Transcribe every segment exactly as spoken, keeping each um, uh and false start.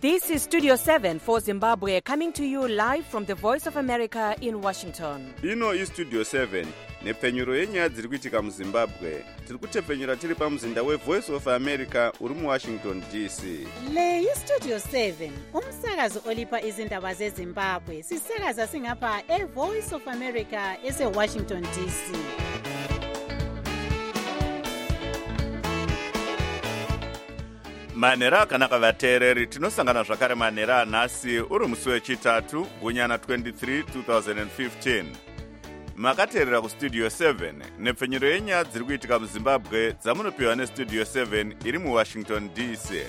This is Studio seven for Zimbabwe, coming to you live from the Voice of America in Washington. Ino is Studio seven, nepfenyuro yenyaya dziri kuitika muZimbabwe. Tiri kutepfenyura tiri pamuzinda weVoice of America uri muWashington D C. Le iStudio seven, umsakazo olipa izindaba zeZimbabwe. Sisakaza singapha eVoice of America eseWashington D C. Manera akanaka vateereri, tinosangana zvakare manera anhasi uri musi wechitatu gunyana twenty-three twenty fifteen. Makateerera kuStudio seven, nepfenyuro yenyaya dziri kuitika muZimbabwe dzamunopiwa neStudio seven iri muWashington D C.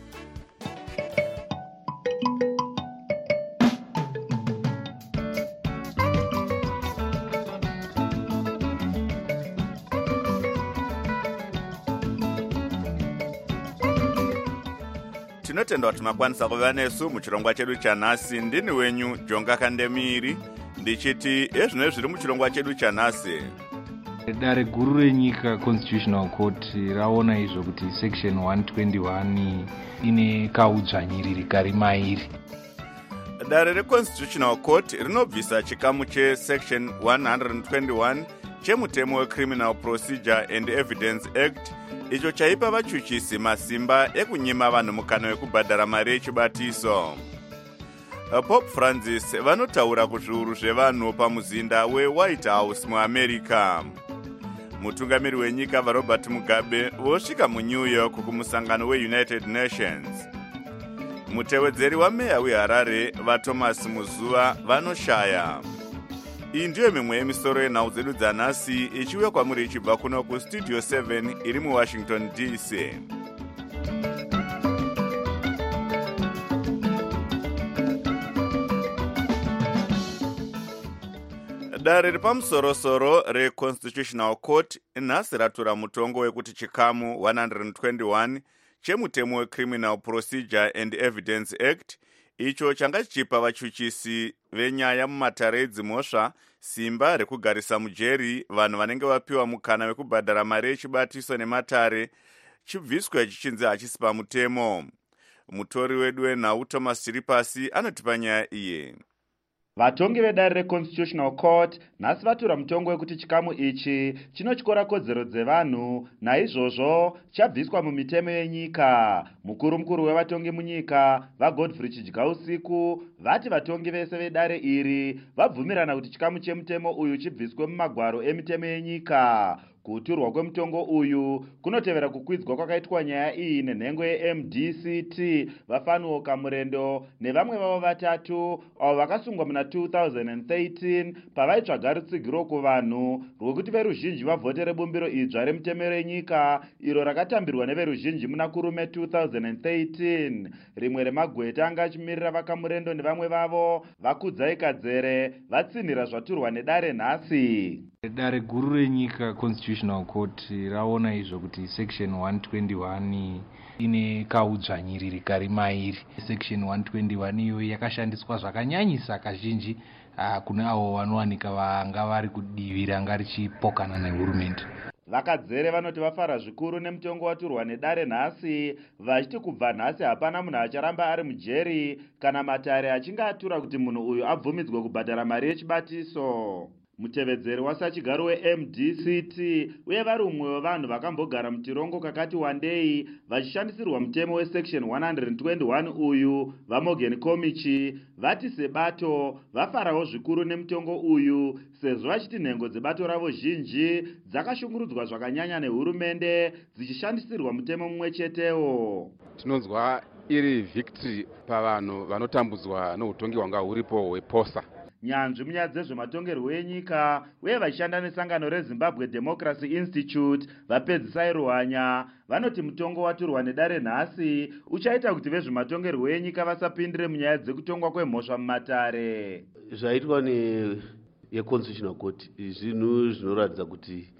Tinotenda kuti makwanisa kuva nesu muchirongwa chedu chanhasi. Ndini wenyu Jonga Kandemiri ndichiti ezvino zviri muchirongwa chedu chanhasi. Dare guru renyika Constitutional Court raona izvo kuti section one twenty-one ine kaudzvanyiriri kari mairi. Dare reConstitutional Court rinobvisa chikamu chesection one twenty-one chemutemo weCriminal Procedure and Evidence Act, icho chaipa vachuchisi masimba ekunyima vanhu mukana wekubhadhara mari yechibatiso. Pope Francis vanotaura kuzviuru zvevanhu pamuzinda weWhite House muAmerica. Mutungamiri wenyika vaRobert Mugabe vosvika muNew York kumusangano weUnited Nations. Mutevedzeri wameya weHarare vaThomas Muzuva vanoshaya. Iyi ndiyo mimwe yemisoro yenhau dzedu dzanhasi ichiuya kwamuri ichibva kuno kuStudio seven iri muWashington D C. Dare ripamusorosoro reConstitutional Court nhasi ratura mutongo wekuti chikamu one twenty-one chemutemo weCriminal Procedure and Evidence Act, icho changa chichipa vachuchisi venyaya mumatare edzimhosva simba rekugarisa mujeri vanhu vanenge vapiwa mukana wekubhadhara mari yechibatiso nematare, chibviswe chichinzi hachisi pamutemo. Mutori wedu wenhau Thomas Chiripasi anotipa nyaya iye. Vatongi vedare reConstitutional Court nhasi vatura mutongo wekuti chikamu ichi chinotyora kodzero dzevanhu, naizvozvo chabviswa mumitemo yenyika. Mukuru mukuru wevatongi munyika vaGodfrey Chidyausiku vati vatongi vese vedare iri vabvumirana kuti chikamu chemutemo uyu chibviswe mumagwaro emitemo yenyika. Kuturwa kwemutongo uyu kunotevera kukwidzwa kwakaitwa nyaya iyi nenhengo yeM D C T vaFanuo Kamurendo nevamwe vavo vatatu avo vakasungwa muna two thousand thirteen pavaitsvaga rutsigiro kuvanhu rwekuti veruzhinji vavhotere bumbiro idzva remutemo renyika iro rakatambirwa neveruzhinji muna kurume two thousand thirteen. Rimwe remagweta anga achimirira vaKamurendo nevamwe vavo vaKudzai Kadzere vatsinhira zvaturwa nedare nhasi. Dare guru renyika Constitutional Court raona izvo kuti section one twenty-one ine kaudzvanyiriri kari mairi. Section one twenty-one iyo yakashandiswa zvakanyanyisa kazhinji uh, kune avo vanowanika vanga vari kudivi ranga richipokana nehurumende. VaKadzere vanoti vafara zvikuru nemutongo waturwa nedare nhasi, vachiti kubva nhasi hapana munhu acharamba ari mujeri kana matare achinge atura kuti munhu uyu abvumidzwe kubhadhara mari yechibatiso. Mutevedzeri wasachigaro weM D C T uye vari umwe wevanhu vakambogara mutirongo kakati wandei vachishandisirwa mutemo wesection one twenty-one uyu, vaMorgan Komichi vati sebato vafarawo zvikuru nemutongo uyu sezvo vachiti nhengo dzebato ravo zhinji dzakashungurudzwa zvakanyanya nehurumende dzichishandisirwa mutemo mumwe chetewo. Tinonzwa iri victory pavanhu vanotambudzwa noutongi hwanga huripo hweposa. Nyanzvi munyaya dzezvematongerwo enyika uye vachishanda nesangano reZimbabwe Democracy Institute vapedzisai Ruhanya vanoti mutongo waturwa nedare nhasi uchaita kuti vezvematongerwo enyika vasapindire munyaya dzekutongwa kwemhosva mumatare. Zvaitwa neConstitutional Court zvinhu zvinoratidza kuti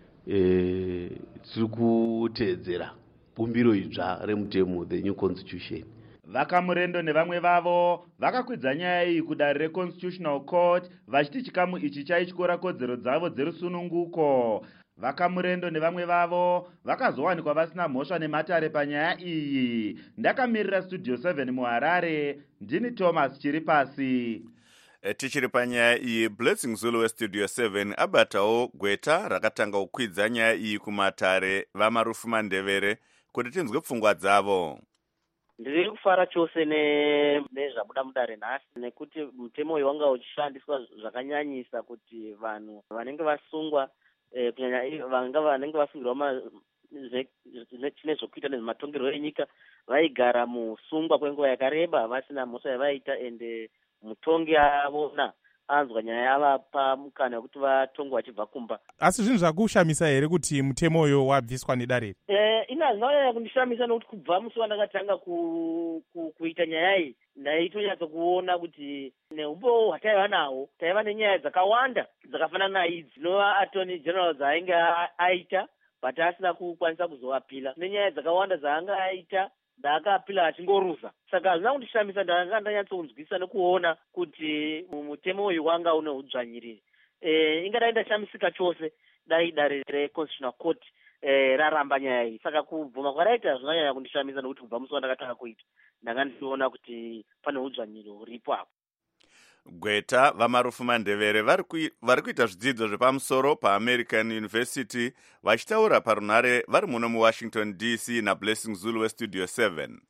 eh, tiri kuteedzera bumbiro idzva remutemo the new constitution. VaKamurendo nevamwe vavo vakakwidza nyaya iyi kudare reConstitutional Court vachiti chikamu ichi chaityora kodzero dzavo dzerusununguko. Vakamurendo nevamwe vavo vakazowanikwa vasina mhosva nematare panyaya iyi. Ndakamirira Studio seven muHarare, ndini Thomas Chiripasi. Tichiri panyaya iyi, Blessing Zulu weStudio seven abatawo gweta rakatanga kukwidza nyaya iyi kumatare vamarufu mandevere kuti tinzwe pfungwa dzavo. Ndiri kufara chose nezvabuda mudare nhasi nekuti mutemo uyu wanga uchishandiswa zvakanyanyisa kuti vanhu vanenge vasungwa eh, kunyanya vanga vanenge vasungirwa chine zvokuita nezvematongerwo enyika vaigara musungwa kwenguva yakareba vasina mhosva yavaita, ende mutongi avona anzwa nyaya yavapa mukana wekuti vatongwe vachibva kumba. Asi zvinhu zvakushamisa here kuti mutemo uyo wabviswa nedare? Eh, ina zvinonyanya kundishamisa nekuti kubva musi wandakatanga ku, ku, kuita nyaya iyi ndaitonyatsa kuona kuti neumbo hwataiva nahwo taiva nenyaya dzakawanda dzakafanana naidzi dzinova attorney general dzainge aita but asina kukwanisa kuzovapila, nenyaya dzakawanda dzaanga aita ndaakapila achingoruza. Saka hazvina kundishamisa, ndanga ndanyatsokunzwisa nekuona kuti mutemo uyu wanga une udzvanyiriri. E, ingadai ndashamisika chose dai dare reConstitutional Court e, raramba nyaya iyi. Saka kubvuma kwaraita zvinonyanya kundishamisa nekuti kubva musi wandakatanga kuita ndanga ndichiona kuti pane udzvanyiriri huripo apo. Gweta vamarufu mandevere vari kuita zvidzidzo zvepamusoro paAmerican University vachitaura parunhare vari muno muWashington D C naBlessing Zulu weStudio seven.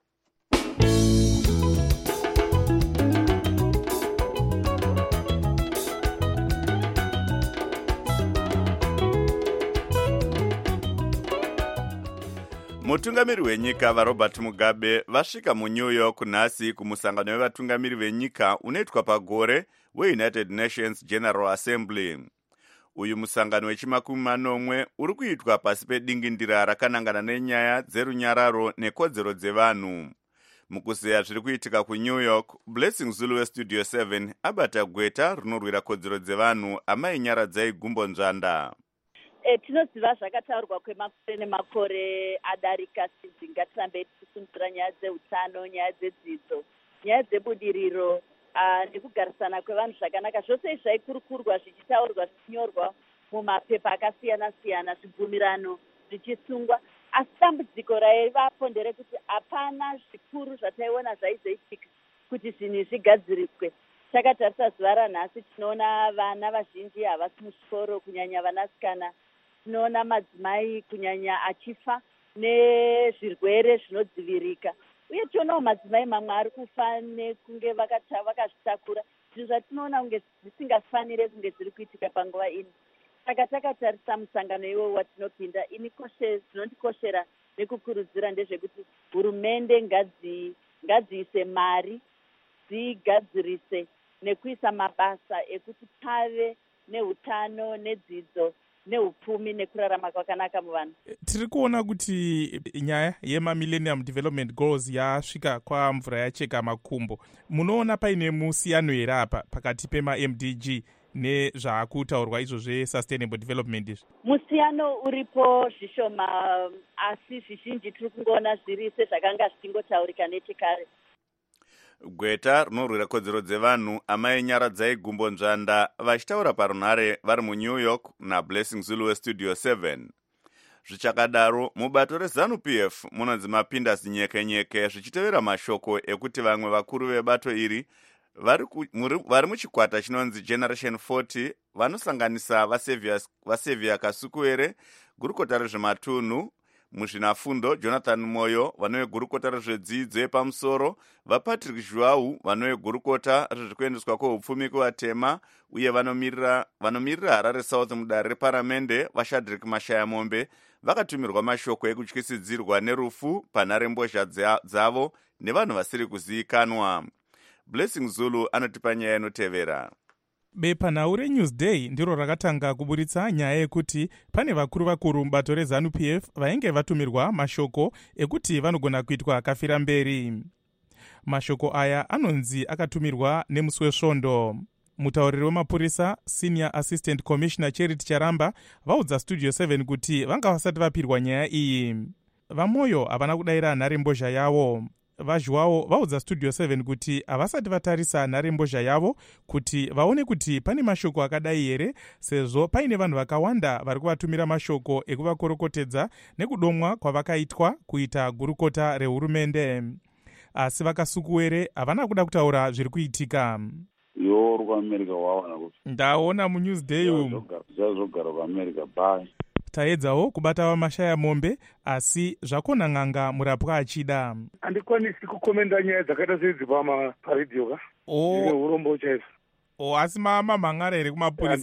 Mutungamiri wenyika vaRobert Mugabe vasvika muNew York nhasi kumusangano wevatungamiri venyika unoitwa pagore weUnited Nations General Assembly. Uyu musangano wechimakumi manomwe uri kuitwa pasi pedingindira rakanangana nenyaya dzerunyararo nekodzero dzevanhu. Mukuzeya zviri kuitika kuNew York, Blessing Zulu weStudio seven abata gweta rinorwira kodzero dzevanhu amai Nyaradzai Gumbo Nzvanda. E, tinoziva zvakataurwa kwemakore nemakore adarika kuti ngatirambe tichisungira nyaya dzeutano, nyaya dzedzidzo, nyaya dzebudiriro uh, nekugarisana kwevanhu zvakanaka. Zvose izvi zvaikurukurwa zvichitaurwa zvichinyorwa mumapepa akasiyana siyana, zvibvumirano zvichisungwa. Asi dambudziko raivapo nderekuti hapana zvikuru zvataiona zvaizoitika kuti zvinhu zvigadziriswe. Takatarisa zuva ranhasi tinoona vana vazhinji havasi muchikoro, kunyanya vanasikana. Tinoona madzimai kunyanya achifa nezvirwere zvinodzivirika, uye tionawo madzimai mamwe ari kufa nekunge vakazvitakura, zvinhu zvatinoona kunge zvisingafanire kunge zviri kuitika panguva ino. Saka takatarisa musangano iwowo watinopinda, ini zvinondikoshera nekukurudzira ndezvekuti hurumende ngadziise mari dzigadzirise nekuisa mabasa ekuti pave neutano, nedzidzo, neupfumi nekurarama kwakanaka muvanhu. Tiri kuona kuti nyaya yemaMillennium Development Goals yasvika kwamvura yacheka makumbo. Munoona paine musiyano here apa pakati pema-M D G nezvaakutaurwa izvo zveSustainable Development izvi? Musiyano uripo zvishoma, asi zvizhinji tiri kungoona zviri sezvakanga zvichingotaurika nechekare. Gweta rinorwira kodzero dzevanhu amai Nyaradzai Gumbo Nzvanda vachitaura parunhare vari muNew York naBlessing Zulu weStudio seven. Zvichakadaro, mubato reZANU-P F munonzi mapinda zinyekenyeke zvichitevera mashoko ekuti vamwe vakuru vebato iri vari muchikwata chinonzi Generation forty vanosanganisa vaSevia Kasukuere, gurukota rezvematunhu, muzvinafundo Jonathan Moyo vanove gurukota rezvedzidzo yepamusoro, vaPatrick Joao vanove gurukota rezvekuendeswa kweupfumi kuvatema, uye vanomirira vanomirira Harare South mudare reparamende vaShadrack Mashayamombe vakatumirwa mashoko ekutyisidzirwa nerufu panharembozha dzavo nevanhu vasiri kuzivikanwa. Blessing Zulu anotipa nyaya inotevera. Bepanhau reNewsday ndiro rakatanga kuburitsa nyaya yekuti pane vakuru vakuru mubato reZANU-P F vainge vatumirwa mashoko ekuti vanogona kuitwa kafira mberi. Mashoko aya anonzi akatumirwa nemusi wesvondo. Mutauriri wemapurisa Senior Assistant Commissioner Charity Charamba vaudza Studio seven kuti vanga vasati vapirwa nyaya iyi. Vamoyo havana kudayira nharembozha yavo. vazhwawo vaudza studio seven kuti havasati vatarisa nharembozha yavo kuti vaone kuti pane mashoko akadai here, sezvo paine vanhu vakawanda vari kuvatumira mashoko ekuvakorokotedza nekudomwa kwavakaitwa kuita gurukota rehurumende. Asi vakasukuwere havana kuda kutaura zviri kuitika. Yo kuAmerica wawana kuti ndaona muNewsday umu zvazvogara kuAmerica bye. Taedzawo kubata vamashaya mombe, asi zvakona n'anga murapwa achida. Handikwanisi kukomenda nyaya dzakaita sedzi pama paredhiyo ka. Oh, urombo chaizvo. Oh, asi mama mangara here kumapurisa.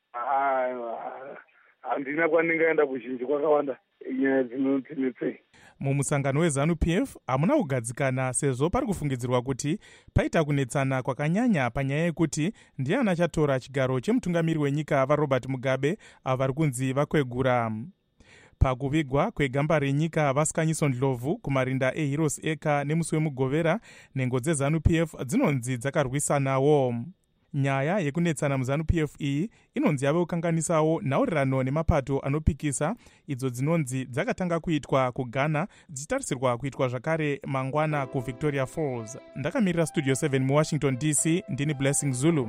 Handina kwandingaenda kuzhinji kwakawanda nyaya dzinotsinetsei. Mumusangano weZANU P F hamuna kugadzikana, sezvo pari kufungidzirwa kuti paita kunetsana kwakanyanya panyaya yekuti ndiani achatora chigaro chemutungamiri wenyika vaRobert Mugabe avo vari kunzi vakwegura. Pakuvigwa kwegamba renyika vaSikanyiso Ndlovu kumarinda eHeroes Acre nemusi wemugovera, nhengo dzeZANU P F dzinonzi dzakarwisanawo. Nyaya yekunetsana muZANU P F iyi inonzi yave kukanganisawo nhaurirano nemapato anopikisa idzo dzinonzi dzakatanga kuitwa kuGhana dzichitarisirwa kuitwa zvakare mangwana kuVictoria Falls. Ndakamirira Studio seven muWashington D C, ndini Blessing Zulu.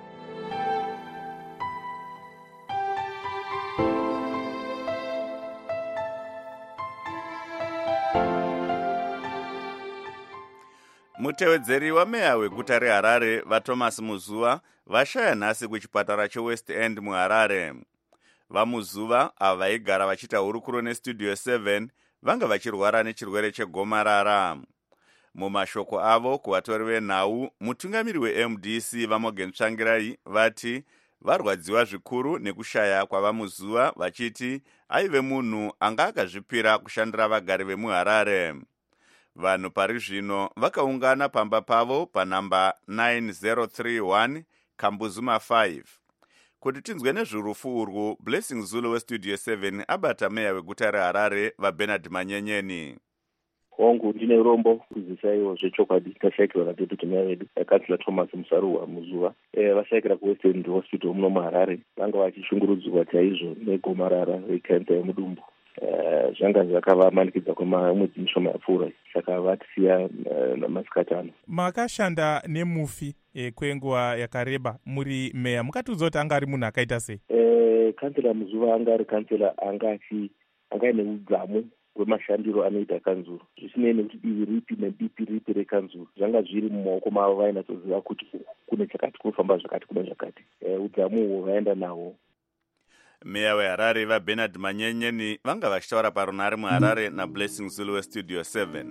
Mutevedzeri wameya weguta reHarare vaThomas Muzuva vashaya nhasi kuchipatara cheWest End muHarare. VaMuzuva ava vaigara vachiita hurukuro neStudio seven vanga vachirwara nechirwere chegomarara. Mumashoko avo kuvatori venhau, mutungamiri weM D C vaMorgan Tsvangirai vati varwadziwa zvikuru nekushaya kwavaMuzuva, vachiti aive munhu anga akazvipira kushandira vagari vemuHarare. Vanhu pari zvino vakaungana pamba pavo panhamba nine zero three one Kambuzuma five. Kuti tinzwe nezvurufu urwu, Blessing Zulu weStudio seven abata meya weguta reHarare vaBernard Manyenyeni. Hongu ndine urombo kuzisaiwo zvechokwadi tashayikirwa naDeputy Meya wedu Kansila Thomas Musaruwa Muzuva. E, vashayikira kuWest End Hospital muno muHarare vanga vachishungurudzwa chaizvo negomarara rekansa yemudumbu. Uh, zvanga zvakavamanikidza kwemwedzi mishoma yapfuura, saka vatisiya uh, namasikati ano. Makashanda nemufi eh, kwenguva yakareba muri meya, mukatiudza kuti anga ari munhu akaita sei? Eh, kansela Muzuva anga ari kansela anga achi anga ine udzamu hwemashandiro anoita kanzuro, zvisinei nekuti divi ripi nedipi ripi rekanzuro zvanga zviri mumaoko mavo, vainatsoziva kuti kune chakati kunofamba zvakati kune zvakati. Eh, udzamu uhwo vaenda nahwo. Meya weHarare vaBernard Manyenyeni vanga vachitaura parunhare muHarare naBlessing Zulu weStudio seven.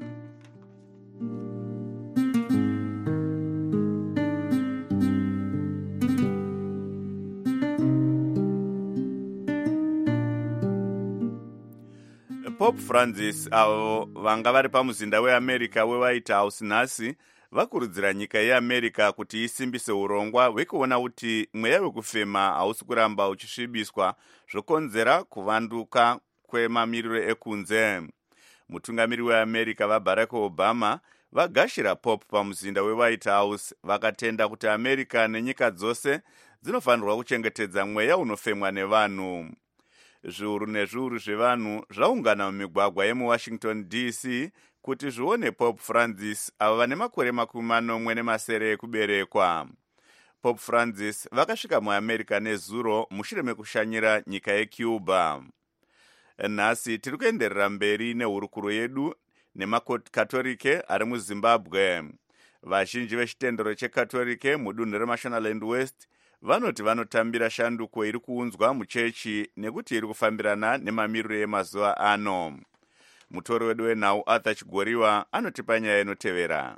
Pope Francis avo vanga vari pamuzinda weAmerica weWhite House nhasi vakurudzira nyika yeAmerica kuti isimbise urongwa hwekuona kuti mweya wekufema hausi kuramba uchisvibiswa zvokonzera kuvanduka kwemamiriro ekunze. Mutungamiri weAmerica vaBarack Obama vagashira Pope pamuzinda weWhite House vakatenda kuti America nenyika dzose dzinofanirwa kuchengetedza mweya unofemwa nevanhu. Zviuru nezviuru zvevanhu zvaungana mumigwagwa yemuWashington D C kuti zvione Pope Francis avo vane makore makumi manomwe nemasere ekuberekwa. Pope Francis vakasvika muAmerica nezuro mushure mekushanyira nyika yeCuba. Nhasi tiri kuenderera mberi nehurukuro yedu nemakatolike ari muZimbabwe. Vazhinji vechitendero chekatolike mudunhu reMashonaland West vanoti vanotambira shanduko iri kuunzwa muchechi nekuti iri kufambirana nemamiriro emazuva ano. Mutori wedu wenhau Arthur Chigoriwa anotipa nyaya inotevera.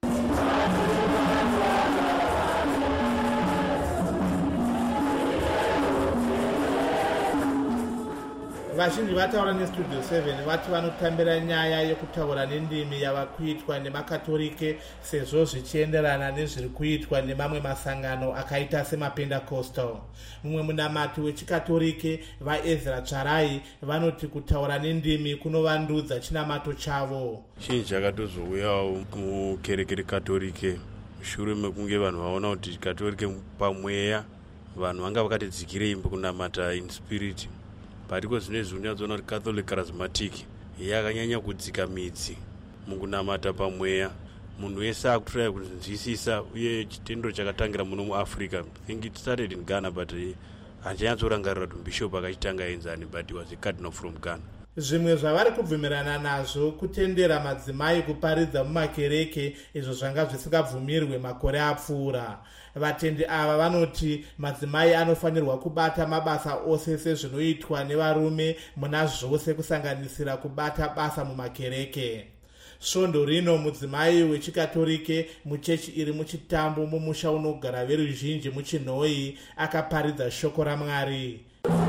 Vazhinji vataura neStudio seven vati vanotambira nyaya yekutaura nendimi yava kuitwa nemakatolike sezvo zvichienderana nezviri kuitwa nemamwe masangano akaita semaPentecostal. Mumwe munamati wechikatolike vaEzra Tsvarai vanoti kutaura nendimi kunovandudza chinamato chavo. Chinhu chakatozouyawo mukereke rekatolike mushure mekunge vanhu vaona kuti katolike pamweya vanhu vanga vakati dzikirei kunamata in spirit. Patiko zvino izvi unyatsoona kuti Catholic Charismatic yakanyanya kudzika midzi mukunamata pamweya. Munhu wese akutraya kunzwisisa uye chitendero chakatangira muno muAfrica. I think it started in Ghana, but hanjanyatsorangarira kuti bishop akachitanga enzani, but he was a cardinal from Ghana. Zvimwe zvavari kubvumirana nazvo kutendera madzimai kuparidza mumakereke, izvo zvanga zvisingabvumirwe makore apfuura. Vatendi ava vanoti madzimai anofanirwa kubata mabasa ose sezvinoitwa nevarume muna zvose kusanganisira kubata basa mumakereke. Svondo rino mudzimai wechikatolike muchechi iri muchitambo mumusha unogara veruzhinji muchinhoi akaparidza shoko raMwari.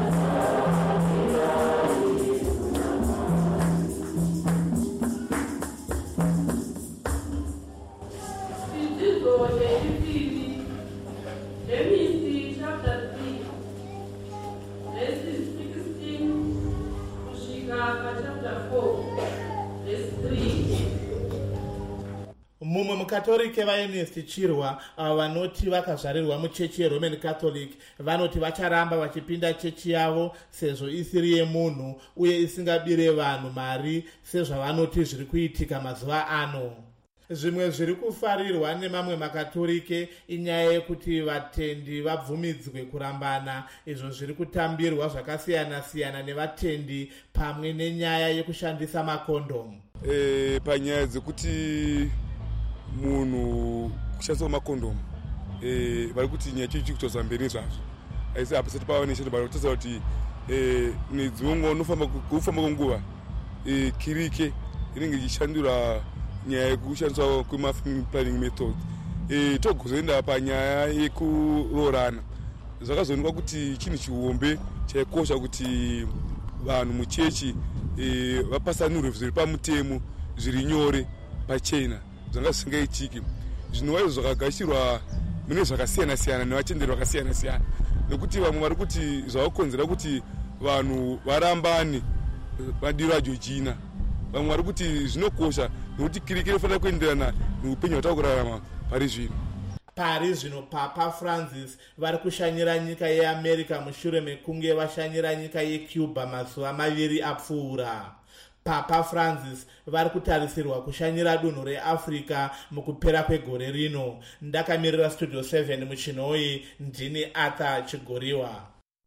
Mumwe mukatolike vaEnest Chirwa ava vanoti vakazvarirwa muchechi yeRoman Catholic vanoti vacharamba vachipinda chechi yavo sezvo isiri yemunhu uye isingabire vanhu mari sezvavanoti zviri kuitika mazuva ano. Zvimwe zviri kufarirwa nemamwe makatolike inyaya yekuti vatendi vabvumidzwe kurambana, izvo zviri kutambirwa zvakasiyana siyana nevatendi pamwe nenyaya yekushandisa makondomu. E, panyaya dzekuti munhu kushandisa makondomu e, vari kuti nyaya chichi kutoza mberi zvazvo aisi hapasati pava neshendo bari kutoza kuti e, nedzimwe nguva unofamba kufamba kwenguva e, kirike inenge ichishandura nyaya yekushandiswa kwema-family planning methods. E, togozoenda panyaya yekuroorana. Zvakazoonekwa kuti chinhu chiombe chaikosha kuti vanhu muchechi e, vapasanurwe zviri pamutemo zviri nyore pachena zvanga zvisingaitiki. Zvinova izvo zvakagashirwa mune zvakasiyana siyana nevatenderi vakasiyana siyana, nekuti vamwe vari kuti zvavakonzera kuti vanhu varambane madiro aJojina. Vamwe vari kuti zvinokosha nokuti kirike inofanira kuenderana neupenyu hwatakurarama pari zvino. Pari zvino Papa Francis vari kushanyira nyika yeAmerica mushure mekunge vashanyira nyika yeCuba mazuva maviri apfuura. Papa Francis vari kutarisirwa kushanyira dunhu reAfrica mukupera kwegore rino. Ndakamirira Studio seven muchinhoi, ndini Arthur Chigoriwa.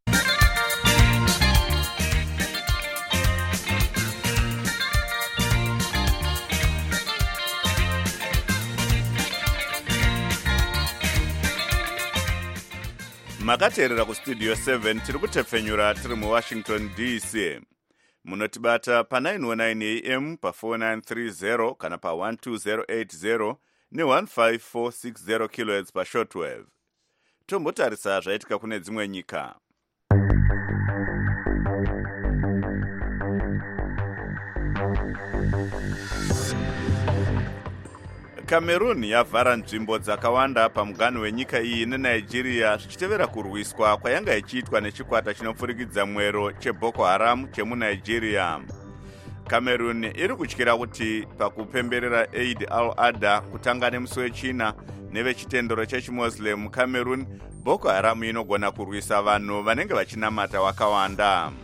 Makateerera kustudio seven tiri kutepfenyura tiri muWashington D C. Munotibata pa nine one nine A M pa four nine three zero kana pa one two zero eight zero ne one five four six zero kilohertz pa shortwave. Tombotarisa zvaitika kune dzimwe nyika. Cameroon yavhara nzvimbo dzakawanda pamuganhu wenyika iyi neNigeria zvichitevera kurwiswa kwayanga ichiitwa nechikwata chinopfurikidza mwero cheBoko Haram chemuNigeria. Cameroon iri kutyira kuti pakupemberera Eid al-Adha kutanga nemusi wechina nevechitendero chechiMuslim muCameroon, Boko Haram inogona kurwisa vanhu vanenge vachinamata wakawanda.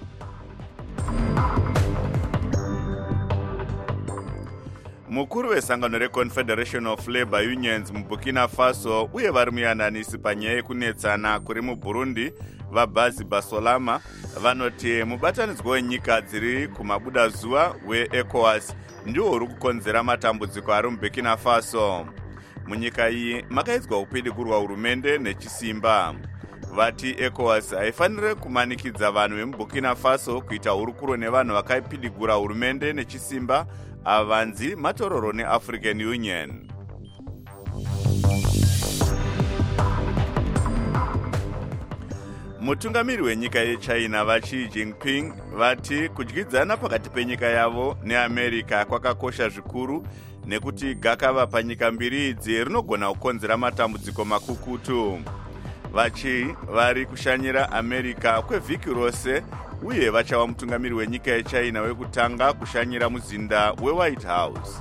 Mukuru wesangano reConfederation of Labour Unions muBurkina Faso uye vari muyananisi panyaya yekunetsana kuri muBurundi vaBazi Basolama vanoti mubatanidzwa wenyika dziri kumabudazuva weECOWAS ndiwo uri kukonzera matambudziko ari muBurkina Faso. Munyika iyi makaidzwa upidigurwa hurumende nechisimba. Vati ECOWAS haifanire kumanikidza vanhu vemuBurkina Faso kuita hurukuro nevanhu vakaipidigura hurumende nechisimba, avanzi matororo neAfrican Union. Mutungamiri wenyika yeChina vaXi Jinping vati kudyidzana pakati penyika yavo neAmerica kwakakosha zvikuru nekuti gakava panyika mbiri idzi rinogona kukonzera matambudziko makukutu. Vachi vari kushanyira America kwevhiki rose uye vachava mutungamiri wenyika yeChina wekutanga kushanyira muzinda weWhite House.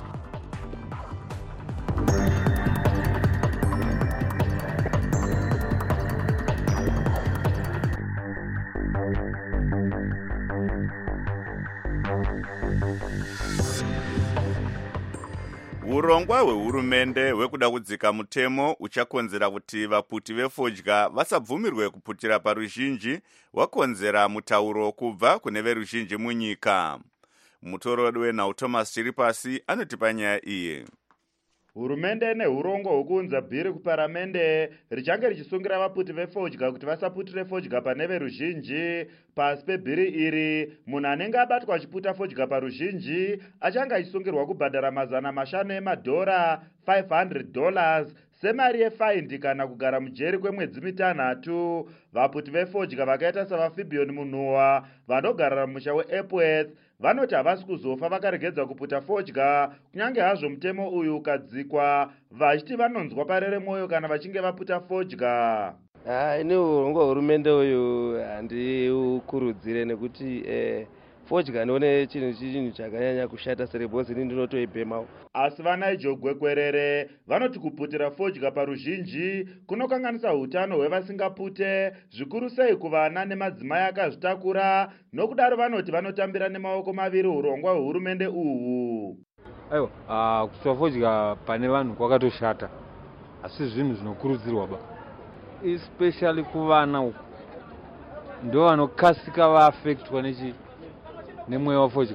urongwa hwehurumende hwekuda kudzika mutemo uchakonzera kuti vaputi vefodya vasabvumirwe kuputira paruzhinji hwakonzera mutauro kubva kune veruzhinji munyika. Mutorori wenhau Thomas Chiripasi anotipa nyaya iyi. Hurumende nehurongo hwokuunza bhiri kuparamende richange richisungira vaputi vefodya kuti vasaputire fodya pane veruzhinji. Pasi pebhiri iri, munhu anenge abatwa achiputa fodya paruzhinji achange achisungirwa kubhadhara mazana mashanu emadhora five hundred dollars semari yefaindi kana kugara mujeri kwemwedzi mitanhatu. Vaputi vefodya vakaita savaFibion Munhuwa vanogarira mumusha weEpworth vanoti havasi kuzofa vakaregedza kuputa fodya kunyange hazvo mutemo uyu ukadzikwa, vachiti vanonzwa parere mwoyo kana vachinge vaputa fodya. Ah, ini urongwa hurumende uyu handiukurudzire nekuti eh, fodya ndione chinhu chinhu chakanyanya kushata serebhozi ini ndinotoibhemawo. Asi vanaIjo Gwekwerere vanoti kuputira fodya paruzhinji kunokanganisa hutano hwevasingapute, zvikuru sei kuvana nemadzimai akazvitakura. Nokudaro vanoti vanotambira nemaoko maviri urongwa hwehurumende uhu. Aiwa, uh, kuputa fodya pane vanhu kwakatoshata, asi zvinhu zvinokurudzirwa ba, especially kuvana uku ndo vanokasika vaafektwa nechi nemweya wefodya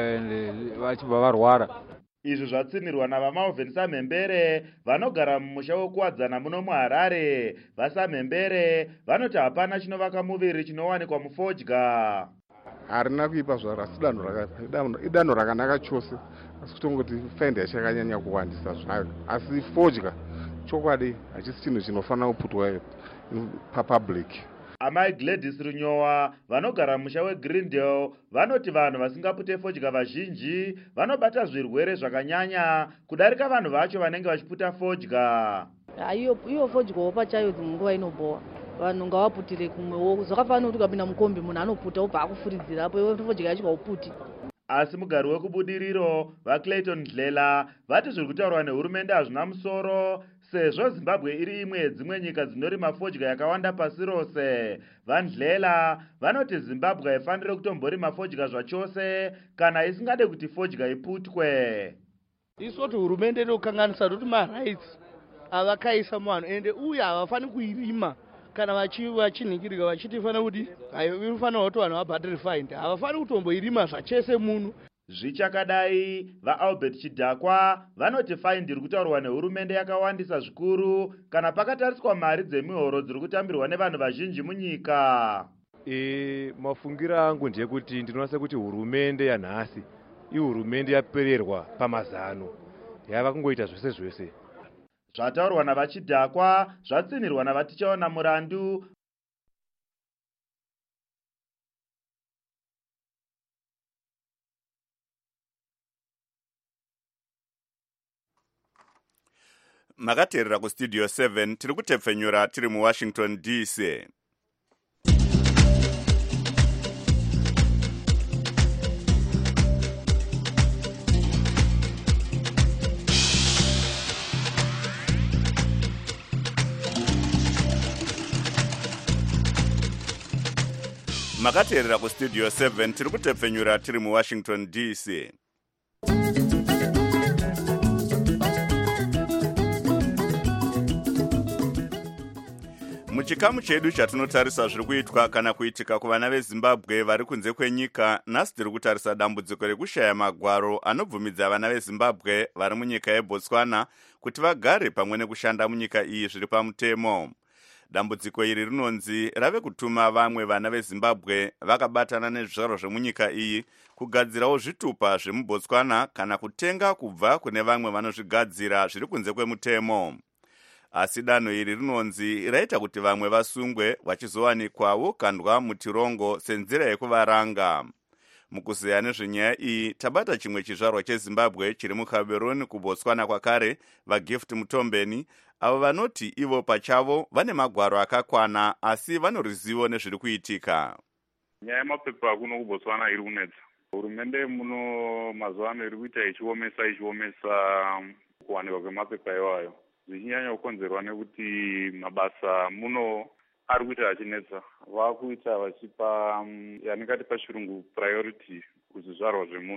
vachibva varwara. Izvi zvatsinirwa navaMalvin Samhembere vanogara mumusha wekuwadzana muno muHarare. VaSamhembere vanoti hapana chinovaka muviri chinowanikwa mufodya. Harina kuipa zvaro, asi idanho rakanaka chose, asi kutongoti faindi yachakanyanya kuwandisa zvayo. Asi fodya chokwadi hachisi chinhu chinofanira kuputwa papublic. Amai Gladys Runyowa vanogara musha weGreendale vanoti vanhu vasingapute fodya vazhinji vanobata zvirwere zvakanyanya kudarika vanhu vacho vanenge vachiputa fodya. Iyo fodya pachayo nguva inobowa, vanhu ngavaputire kumwewo. Zvakafanana kuti ukapinda mukombi munhu anoputa obva akufuridzira apo iwe fodya yacho hauputi. Asi mugari wekubudiriro vaClayton Ndlela vati zviri kutaurwa nehurumende hazvina musoro, sezvo Zimbabwe iri imwe yedzimwe nyika dzinorima fodya yakawanda pasi rose. VaNdlela vanoti Zimbabwe haifaniri kutomborima fodya zvachose kana isingade kuti fodya iputwe. Isu kuti hurumende inokanganisa kuti marights avakaisa muvanhu ende uye havafaniri kuirima kana vachinhingirika vachiti fanira kuti inofanirwa kuti vanhu vabhadhare faindi, havafaniri kutomboirima zvachese munhu. Zvichakadai, vaAlbert Chidhakwa vanoti faindi iri kutaurwa nehurumende yakawandisa zvikuru kana pakatariswa mari dzemihoro dziri kutambirwa nevanhu vazhinji munyika. E, mafungira angu ndeyekuti ndinonasa kuti hurumende yanhasi ihurumende yapererwa pamazano, yava kungoita zvese zvese. Zvataurwa navaChidhakwa zvatsinirwa navatichaona murandu. Makateerera kustudio seven tiri kutepfenyura tiri muWashington D C. Makateerera kustudio seven tiri kutepfenyura tiri muWashington D C. Muchikamu chedu chatinotarisa zviri kuitwa kana kuitika kuvana veZimbabwe vari kunze kwenyika, nhasi tiri kutarisa dambudziko rekushaya magwaro anobvumidza vana veZimbabwe vari munyika yeBotswana kuti vagare pamwe nekushanda munyika iyi zviri pamutemo. Dambudziko iri rinonzi rave kutuma vamwe vana veZimbabwe vakabatana nezvizvaro zvemunyika iyi kugadzirawo zvitupa zvemuBotswana kana kutenga kubva kune vamwe vanozvigadzira zviri kunze kwemutemo. Asi danho iri rinonzi raita kuti vamwe vasungwe vachizowanikwawo kandwa mutirongo senzira yekuvaranga. Mukuzeya nezvenyaya iyi tabata chimwe chizvarwa cheZimbabwe chiri muCameroon kuBotswana kwakare, vaGift Mutombeni, avo vanoti ivo pachavo vane magwaro akakwana asi vano ruzivo nezviri kuitika. Nyaya yemapepa kuno kuBotswana iri kunetsa. Hurumende muno mazuva ano iri kuita ichiomesa ichiomesa kuwanikwa kwemapepa iwayo. Zvichinyanya kukonzerwa nekuti mabasa muno ari kuita achinetsa. Vakuita vachipa yaningati pachirungu priority kuzvizvarwa zvemuno.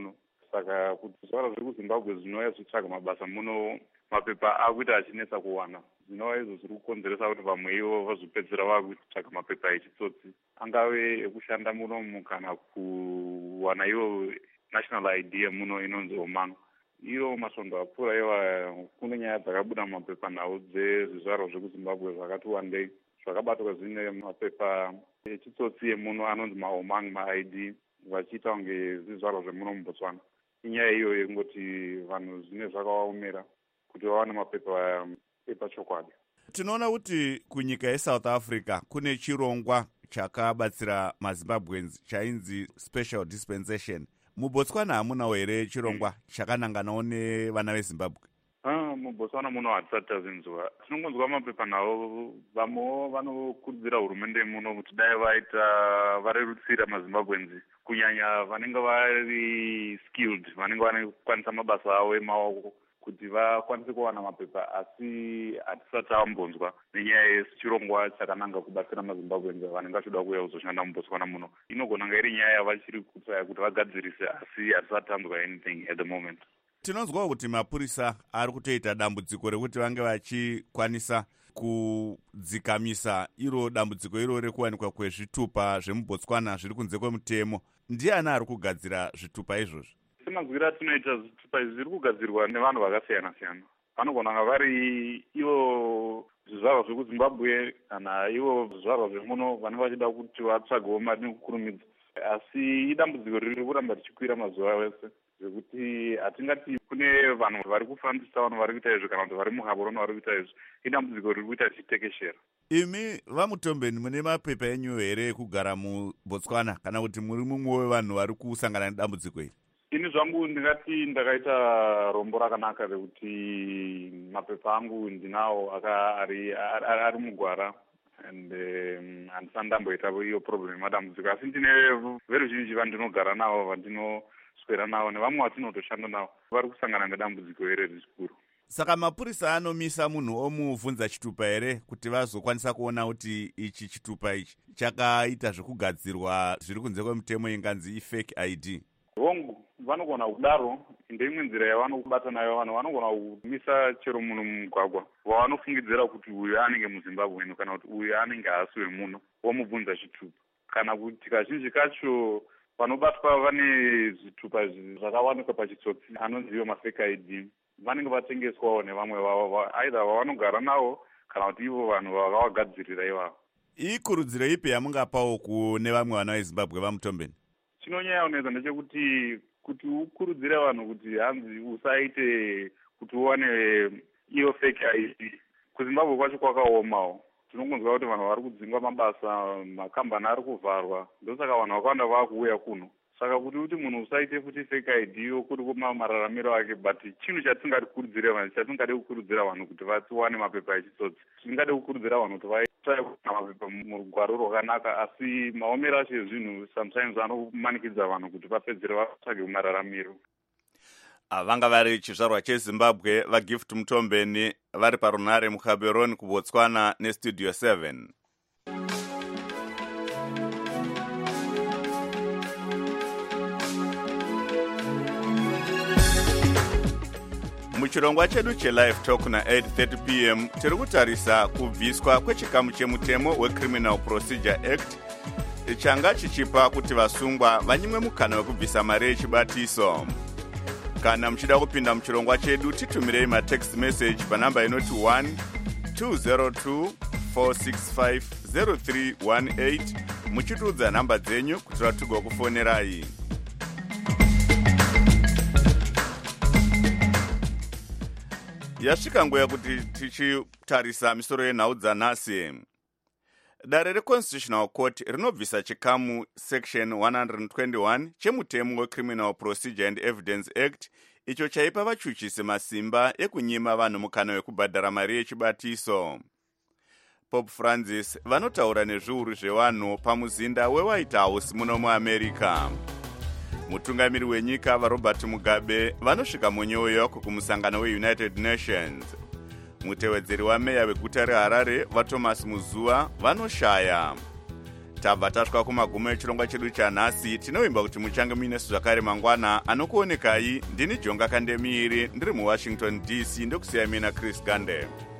saka kuti zvara zviri kuzimbabwe zvinova zvitsvaga mabasa muno mapepa akuita achinetsa kuwana zvinova izvo zviri kukonzeresa kuti vamwe ivo vazvipedzera vakutsvaga mapepa echitsotsi angave ekushanda munomu kana kuwana ivo national I D muno inonzi omanga iyo masvondo apfuura iwa kune nyaya dzakabuda mumapepa nhau dzezvizvarwa zvekuzimbabwe zvakati wandei zvakabatwa zvine mapepa echitsotsi emuno anonzi maomang ma-I D vachiita kunge zvizvarwa zvemuno mubotswana inyaya iyo yekungoti vanhu zvine zvakawaomera kuti vawane mapepa epachokwadi. Tinoona kuti kunyika yeSouth Africa kune chirongwa chakabatsira maZimbabweans chainzi special dispensation. Mubotswana hamunawo here chirongwa chakananganawo nevana veZimbabwe? Ah, mubotswana muno hatisati tazinzwa. Tinongonzwa mapepa nawo vamwewo vanokurudzira hurumende muno kuti dai vaita varerutsira maZimbabweans kunyanya vanenge vari skilled, vanenge vanokwanisa mabasa avo emaoko kuti vakwanise kuwana mapepa, asi hatisati tambonzwa nenyaya yechirongwa chakananga kubatsira maZimbabweans vanenge vachida kuuya kuzoshanda mubotswana muno. Inogona kunge iri nyaya yavachiri kutsvaya kuti vagadzirise, asi hatisati tanzwa anything at the moment. Tinonzwawo kuti mapurisa ari kutoita dambudziko rekuti vange vachikwanisa kudzikamisa iro dambudziko iro rekuwanikwa kwezvitupa zvemubotswana zviri kunze kwemutemo. Ndiani ari kugadzira zvitupa izvozvi? Semazwira atinoita zvitupa izvi zviri kugadzirwa nevanhu vakasiyana siyana. Vanogona kunge vari ivo zvizvarwa zvekuZimbabwe kana ivo zvizvarwa zvemuno vanenge vachida kuti vatsvagewo mari nekukurumidza, asi idambudziko riri kuramba richikwira mazuva ese zvekuti hatingati kune vanhu vari kufambisa vanhu vari kuita izvi kana kuti vari muhabhorona vari kuita izvi. Idambudziko riri kuita richitekeshera. Imi vaMutombeni mune mapepa enyu here ekugara muBotswana kana kuti muri mumwe wevanhu vari kusangana nedambudziko iri? Ini zvangu ndingati ndakaita rombo rakanaka rekuti mapepa angu ndinawo ari ari mugwara and handisati ndamboita iyo problem yemadambudziko, asi ndine veruzhinji vandinogara navo vandinoswera navo nevamwe vatinotoshanda navo vari kusangana nedambudziko here zvikuru. Saka mapurisa anomisa munhu omubvunza chitupa here kuti vazokwanisa kuona kuti ichi chitupa ichi chakaita zvekugadzirwa zviri kunze kwemutemo inganzi ifake I D? Hongu vanogona kudaro, ndeimwe nzira yavanobata nayo vanhu. Vanogona kumisa chero munhu mumugwagwa wavanofungidzira kuti uyu anenge muZimbabwe kana kuti uyu anenge asi wemuno, womubvunza chitupa. Kana kuti kazhinji kacho vanobatwa vane zvitupa zvakawanikwa pachitsotsi anonziva mafake I D vanenge vatengeswawo nevamwe vavo aidha vavanogara navo kana kuti ivo vanhu vakavagadzirira ivavo. Ikurudziro ipi yamungapawo kune vamwe vana veZimbabwe vaMutombeni? Chinonyanya kunetsa ndechekuti kuti ukurudzire vanhu kuti hanzi usaite kuti uwane iyo fake I D. KuZimbabwe kwacho kwakaomawo. Tinongonzwa kuti vanhu vari kudzingwa mabasa, makambani ari kuvharwa, ndosaka vanhu vakawanda vakuuya kuno. Saka kuti kuti munhu usaite futi fake I D yokuti kuma mararamiro ake, but chinhu chatingade kukurudzira vanhu chatingade kukurudzira vanhu kuti vawane mapepa echitsotsi. Tingade kukurudzira vanhu kuti vaite mapepa murugwaro rwakanaka, asi maomero acho ezvinhu sometimes anomanikidza vanhu kuti vapedzere vatsvage mararamiro. Vanga vari chizvarwa cheZimbabwe vaGift Mutombeni vari parunare muKaberoni kuBotswana neStudio seven. Muchirongwa chedu cheLive Talk na eight thirty p m tiri kutarisa kubviswa kwechikamu chemutemo weCriminal Procedure Act changa chichipa kuti vasungwa vanyimwe mukana wekubvisa mari yechibatiso. Kana muchida kupinda muchirongwa chedu titumirei matext message panamba inoti one two zero two four six five zero three one eight muchitudza namba dzenyu kuti tigokufonerai. Yasvika nguva kuti tichitarisa misoro yenhau dzanhasi. Dare reConstitutional Court rinobvisa chikamu section one twenty-one chemutemo weCriminal Procedure and Evidence Act icho chaipa vachuchisi masimba ekunyima vanhu mukana wekubhadhara mari yechibatiso. Pope Francis vanotaura nezviuru zvevanhu pamuzinda weWhite House muno muAmerica. Mutungamiri wenyika vaRobert Mugabe vanosvika muNew York kumusangano weUnited Nations. Mutevedzeri wameya weguta reHarare vaThomas Muzuva vanoshaya. tabva tasvika kumagumo echirongwa chedu chanhasi. Tinovimba kuti muchange muinesu zvakare mangwana. Anokuonekai ndini Jonga Kandemiiri ndiri muWashington D C ndokusiyamina Chris Gande.